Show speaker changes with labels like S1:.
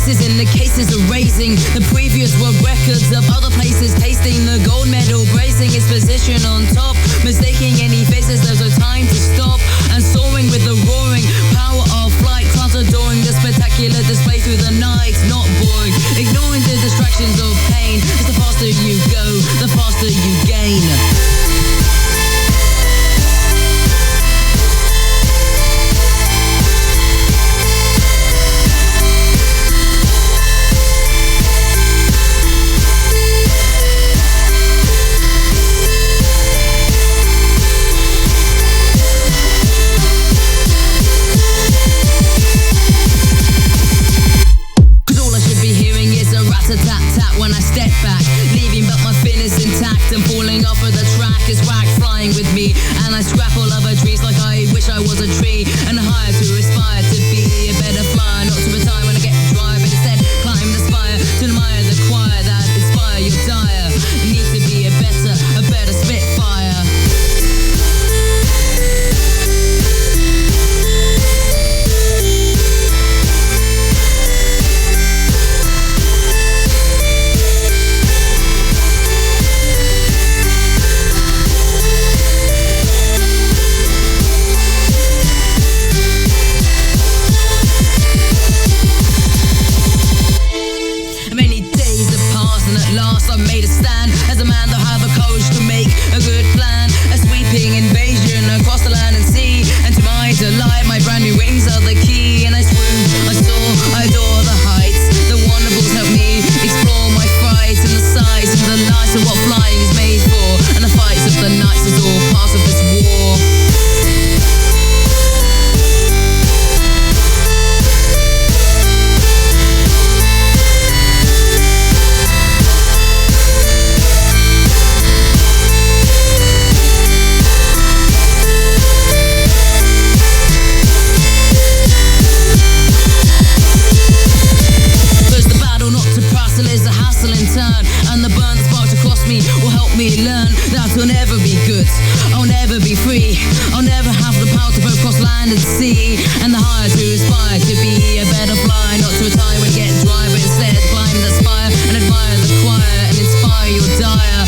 S1: faces in the cases are raising. The previous were records of other places tasting the gold medal, bracing its position on top, mistaking any faces. There's no time to stop, and soaring with the roaring power of flight, clouds adoring the spectacular display through the night. Not boring, ignoring the distractions of pain. As the faster you go, the faster you gain. Tap-tap when I step back, leaving but my fin is intact, and falling off of the track is whack, flying with me. And I scrap all other trees like I wish I was a tree, and higher to aspire to be a better flyer, not to retire when I get dry, but instead climb the spire to admire the choir that inspire your dire. Need to be a better spitfire. Last I made a stand as a man that have the courage to make a good plan. A sweeping invasion across the land and sea, and to my delight my brand new wings are the key. And I swoon, I soar, I adore the heights. The wonderfuls help me explore my fright, and the sights and the lights of what flying is made for, and the fights of the nights is all part of this war. And the burn that sparks across me will help me learn that I'll never be good, I'll never be free, I'll never have the power to both cross land and sea. And the higher to aspire to be a better fly, not to retire when it gets dry, but instead climb the spire and admire the choir and inspire your dire.